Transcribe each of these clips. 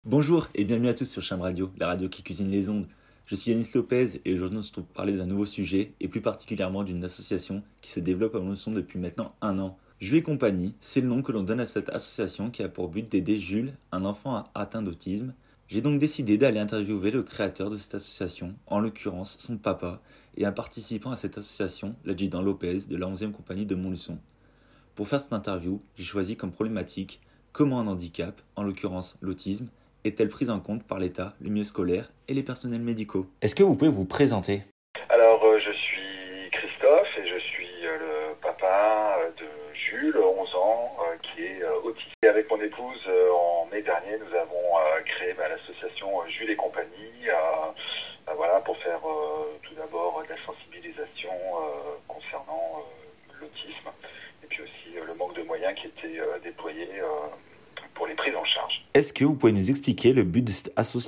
Bonjour et bienvenue à tous sur Cham Radio, la radio qui cuisine les ondes. Je suis Yanis Lopez et aujourd'hui on se trouve parler d'un nouveau sujet et plus particulièrement d'une association qui se développe à Montluçon depuis maintenant 1 an. Jules et compagnie, c'est le nom que l'on donne à cette association qui a pour but d'aider Jules, un enfant atteint d'autisme. J'ai donc décidé d'aller interviewer le créateur de cette association, en l'occurrence son papa, et un participant à cette association, l'adjudant Lopez de la 11e compagnie de Montluçon. Pour faire cette interview, j'ai choisi comme problématique comment un handicap, en l'occurrence l'autisme, est-elle prise en compte par l'État, le milieu scolaire et les personnels médicaux. Est-ce que vous pouvez vous présenter ? Alors, je suis Christophe et je suis le papa de Jules, 11 ans, qui est autiste. Et avec mon épouse, en mai dernier, nous avons créé l'association Jules et compagnie, pour faire tout d'abord de la sensibilisation concernant l'autisme et puis aussi le manque de moyens qui était déployé pour les prises en charge. Est-ce que vous pouvez nous expliquer le but de cette association ?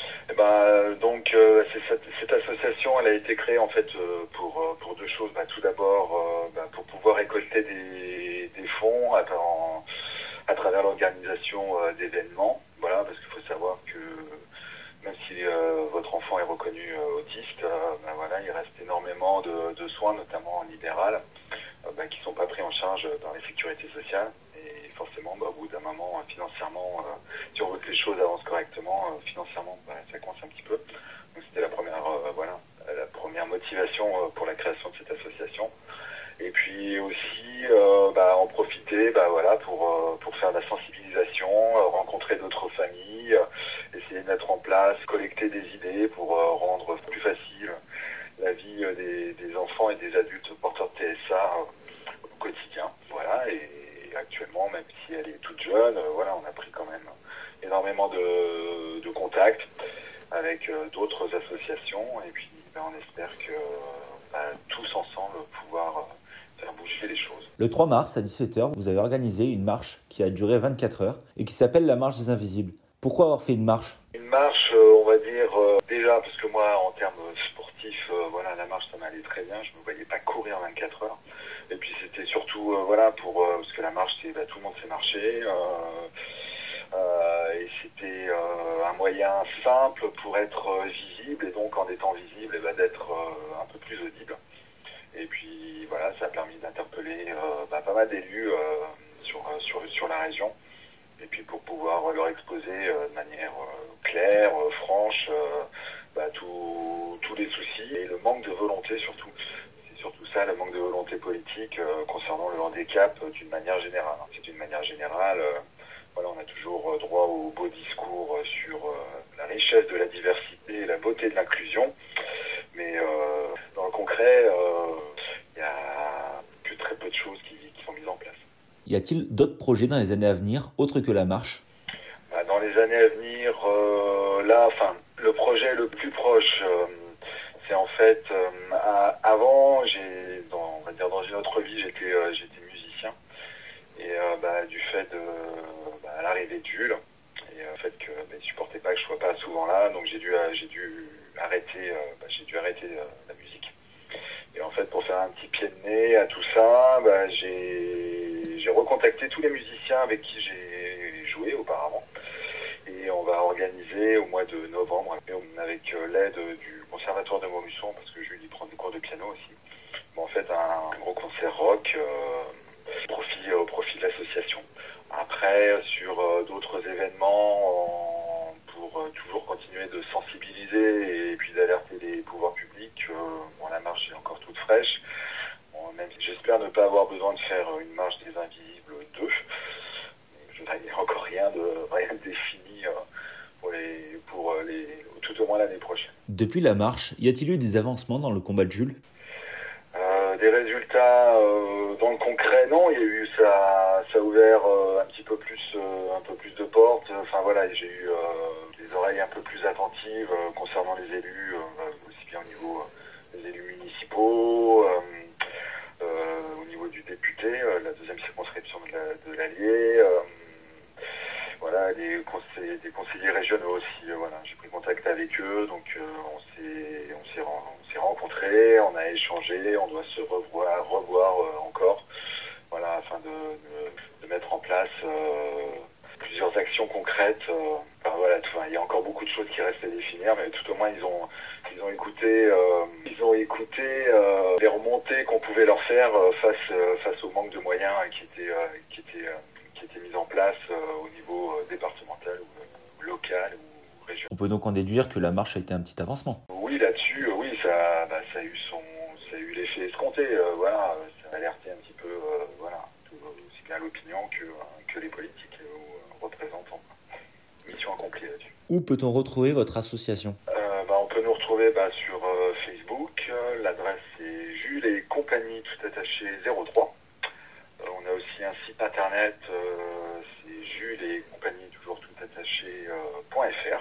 Cette association, elle a été créée en fait pour deux choses. Tout d'abord, pour pouvoir récolter des fonds à travers l'organisation d'événements. Voilà, parce qu'il faut savoir que même si votre enfant est reconnu autiste, il reste énormément de soins, notamment en libéral, qui ne sont pas pris en charge dans la sécurité sociale. Et forcément, au bout d'un moment, financièrement, si on veut que les choses avancent correctement, financièrement, ça coince un petit peu. Donc c'était la première motivation pour la création de cette association. Et puis aussi en profiter pour faire de la sensibilisation, rencontrer d'autres familles, essayer de mettre en place, collecter des idées pour rendre plus facile la vie des enfants et des adultes porteurs de TSA au quotidien. Voilà, et actuellement, même si elle est toute jeune, on a pris quand même énormément de contacts avec d'autres associations et puis on espère que tous ensemble pouvoir faire bouger les choses. Le 3 mars à 17h, vous avez organisé une marche qui a duré 24 heures et qui s'appelle la marche des invisibles. Pourquoi avoir fait une marche ? Une marche, on va dire, déjà parce que moi en termes sportifs, la marche ça m'allait très bien, je ne me voyais pas courir 24 heures. Et puis c'était surtout parce que la marche c'est tout le monde sait marcher. Et c'était un moyen simple pour être visible et donc en étant visible d'être un peu plus audible. Et puis ça a permis d'interpeller pas mal d'élus sur la région et puis pour pouvoir leur exposer de manière claire, franche, tous les soucis et le manque de volonté surtout. C'est surtout ça, le manque de volonté politique concernant le handicap d'une manière générale. C'est d'une manière générale. On a toujours droit aux beaux discours sur la richesse de la diversité et la beauté de l'inclusion. Mais dans le concret, il n'y a que très peu de choses qui sont mises en place. Y a-t-il d'autres projets dans les années à venir, autres que la marche ? Dans les années à venir, le projet le plus proche, c'est en fait, avant, dans une autre vie, j'étais musicien. Et du fait de l'arrivée de Jules et le fait que il supportait pas que je sois pas souvent là, donc j'ai dû arrêter la musique. Et en fait, pour faire un petit pied de nez à tout ça, j'ai recontacté tous les musiciens avec qui j'ai joué auparavant. Et on va organiser au mois de novembre, avec l'aide du conservatoire de Montluçon, parce que Jules prend des cours de piano aussi. En fait, un gros concert rock au profit de l'association. Après, sur d'autres événements, pour toujours continuer de sensibiliser et puis d'alerter les pouvoirs publics, la marche est encore toute fraîche. Même si j'espère ne pas avoir besoin de faire une marche des Invisibles 2. Je n'ai encore rien de défini pour tout au moins l'année prochaine. Depuis la marche, y a-t-il eu des avancements dans le combat de Jules ? Des résultats dans le concret, non. Il y a eu ça a ouvert un peu plus de portes. J'ai eu des oreilles un peu plus attentives concernant les élus, aussi bien au niveau des élus municipaux, au niveau du député, la deuxième circonscription de l'Allier. Des conseillers régionaux aussi. J'ai pris contact avec eux, donc on s'est rencontrés, on a échangé, on doit se revoir encore, afin de mettre en place plusieurs actions concrètes par voilà, il y a encore beaucoup de choses qui restent à définir, mais tout au moins ils ont écouté les remontées qu'on pouvait leur faire face au manque de moyens qui étaient mis en place au niveau départemental ou local ou régional. On peut donc en déduire que la marche a été un petit avancement. Oui, là-dessus, oui, ça a eu l'effet escompté. Voilà, ça a alerté un petit peu, voilà, aussi bien l'opinion que les politiques ou représentants. Mission accomplie là-dessus. Où peut-on retrouver votre association ? On peut nous retrouver sur Facebook. L'adresse c'est Jules et compagnie tout attaché 03. On a aussi un site internet, c'est Jules et compagnie toujours tout attaché .fr.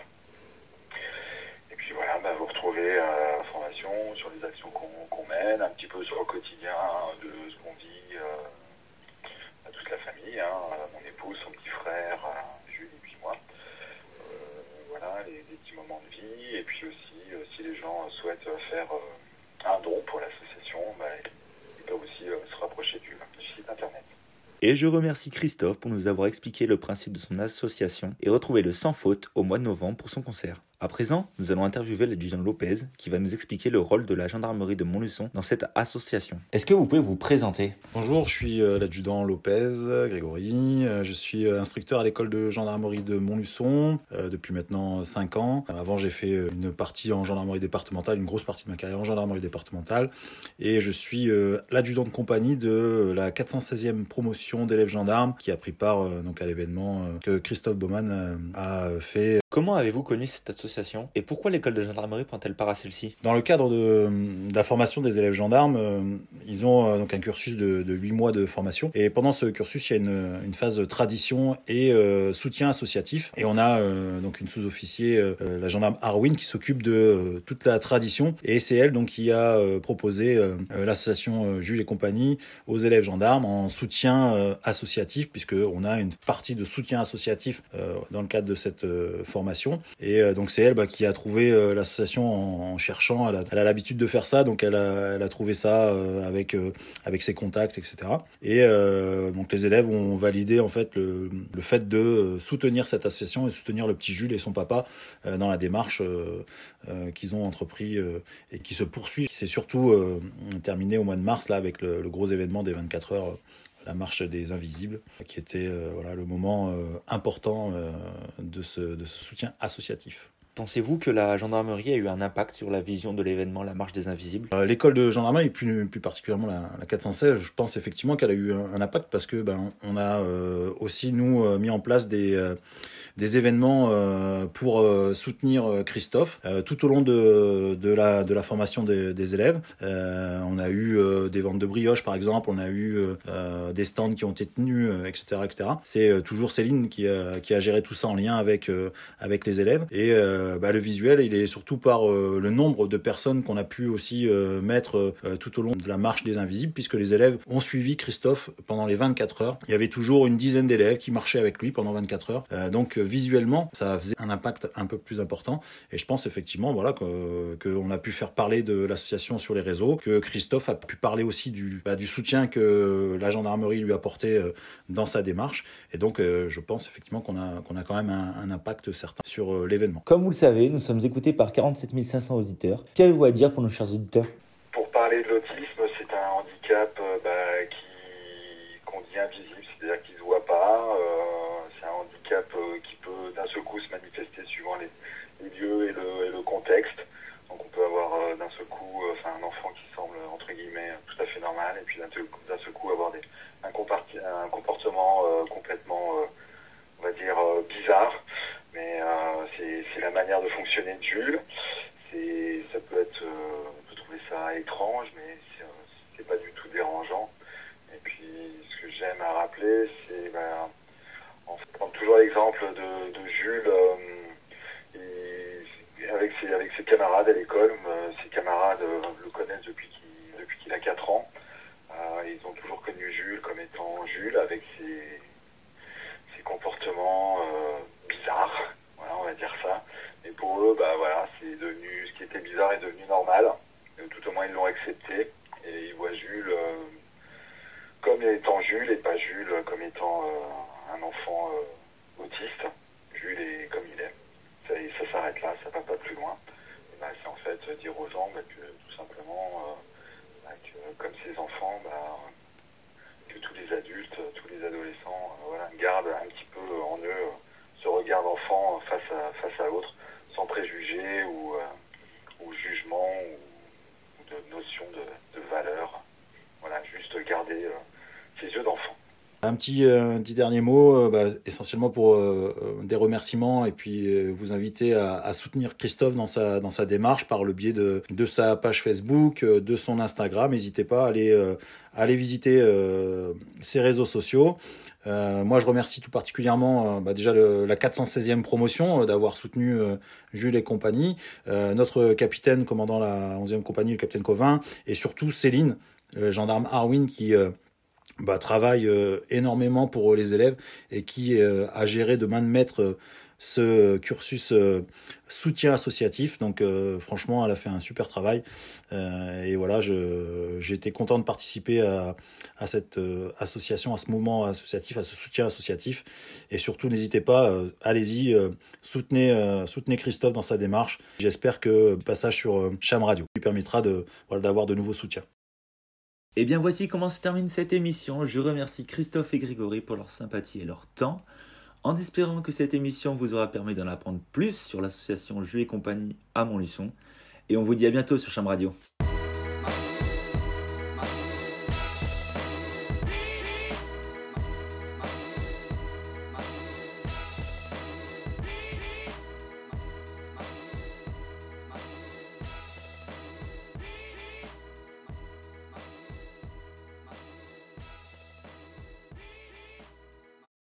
Et puis voilà, vous retrouvez l'information sur les actions qu'on mène, un petit peu sur le quotidien de ce qu'on vit à toute la famille, mon épouse, son petit frère, Jules et puis moi. Voilà, des petits moments de vie. Et puis aussi, si les gens souhaitent faire un don pour l'association, ils peuvent aussi se rapprocher du site internet. Et je remercie Christophe pour nous avoir expliqué le principe de son association et retrouver le Sans Faute au mois de novembre pour son concert. À présent, nous allons interviewer l'adjudant Lopez qui va nous expliquer le rôle de la gendarmerie de Montluçon dans cette association. Est-ce que vous pouvez vous présenter ? Bonjour, je suis l'adjudant Lopez, Grégory. Je suis instructeur à l'école de gendarmerie de Montluçon depuis maintenant 5 ans. Avant, j'ai fait une partie en gendarmerie départementale, une grosse partie de ma carrière en gendarmerie départementale. Et je suis l'adjudant de compagnie de la 416e promotion d'élèves gendarmes qui a pris part donc à l'événement que Christophe Baumann a fait. Comment avez-vous connu cette association et pourquoi l'école de gendarmerie prend-elle part à celle-ci ? Dans le cadre de la formation des élèves gendarmes, ils ont donc un cursus de 8 mois de formation. Et pendant ce cursus, il y a une phase de tradition et soutien associatif. Et on a donc une sous-officier, la gendarme Arwin, qui s'occupe de toute la tradition. Et c'est elle donc qui a proposé l'association Jules et compagnie aux élèves gendarmes en soutien associatif, puisqu'on a une partie de soutien associatif dans le cadre de cette formation. Et donc c'est elle qui a trouvé l'association en cherchant. Elle a l'habitude de faire ça, donc elle a trouvé ça avec ses contacts, etc. Et donc les élèves ont validé en fait le fait de soutenir cette association et soutenir le petit Jules et son papa dans la démarche qu'ils ont entrepris et qui se poursuit. Qui s'est surtout terminé au mois de mars là avec le gros événement des 24 heures. La marche des invisibles, qui était le moment important de ce soutien associatif. Pensez-vous que la gendarmerie a eu un impact sur la vision de l'événement La Marche des Invisibles ? L'école de gendarmerie, et plus particulièrement la 416, je pense effectivement qu'elle a eu un impact parce que on a aussi nous mis en place des événements pour soutenir Christophe tout au long de la formation des élèves. On a eu des ventes de brioches par exemple, on a eu des stands qui ont été tenus, etc., etc. C'est toujours Céline qui a géré tout ça en lien avec les élèves. Et le visuel, il est surtout par le nombre de personnes qu'on a pu aussi mettre tout au long de la marche des invisibles, puisque les élèves ont suivi Christophe pendant les 24 heures. Il y avait toujours une dizaine d'élèves qui marchaient avec lui pendant 24 heures. Donc visuellement, ça faisait un impact un peu plus important. Et je pense effectivement qu'on a pu faire parler de l'association sur les réseaux, que Christophe a pu parler aussi du soutien que la gendarmerie lui apportait dans sa démarche. Et donc je pense effectivement qu'on a quand même un impact certain sur l'événement. Comme vous le savez, nous sommes écoutés par 47 500 auditeurs. Qu'avez-vous à dire pour nos chers auditeurs ? Pour parler de l'autisme, c'est un handicap qu'on dit invisible, c'est-à-dire qu'il ne se voit pas. C'est un handicap qui peut d'un seul coup se manifester suivant les lieux et le contexte. Donc on peut avoir d'un seul coup un enfant qui semble entre guillemets tout à fait normal et puis d'un seul coup avoir un comportement complètement on va dire bizarre. Mais c'est la manière de fonctionner de Jules. Ça peut être, on peut trouver ça étrange, mais c'est pas du tout dérangeant. Et puis, ce que j'aime à rappeler, c'est, on prend toujours l'exemple de Jules, avec ses camarades à l'école. Ses camarades le connaissent depuis qu'il a 4 ans. Ils ont toujours connu Jules comme étant Jules, avec ses comportements bizarres, voilà, on va dire ça. Et pour eux, c'est devenu, ce qui était bizarre est devenu normal. Tout au moins, ils l'ont accepté. Et ils voient Jules comme étant Jules et pas Jules comme étant un enfant autiste. Jules est comme il est. un petit dernier mot, essentiellement pour des remerciements et puis vous inviter à soutenir Christophe dans sa démarche par le biais de sa page Facebook, de son Instagram. N'hésitez pas à aller visiter ses réseaux sociaux. Moi, je remercie tout particulièrement déjà la 416e promotion d'avoir soutenu Jules et compagnie, notre capitaine commandant la 11e compagnie, le capitaine Covin, et surtout Céline, le gendarme Arwin qui travaille énormément pour les élèves et qui a géré de main de maître ce cursus soutien associatif. Donc franchement, elle a fait un super travail. Et voilà, j'ai été content de participer à cette association, à ce mouvement associatif, à ce soutien associatif. Et surtout, n'hésitez pas, allez-y, soutenez Christophe dans sa démarche. J'espère que le passage sur Cham Radio lui permettra d'avoir de nouveaux soutiens. Et bien voici comment se termine cette émission. Je remercie Christophe et Grégory pour leur sympathie et leur temps, en espérant que cette émission vous aura permis d'en apprendre plus sur l'association Jules et compagnie à Montluçon. Et on vous dit à bientôt sur Cham Radio.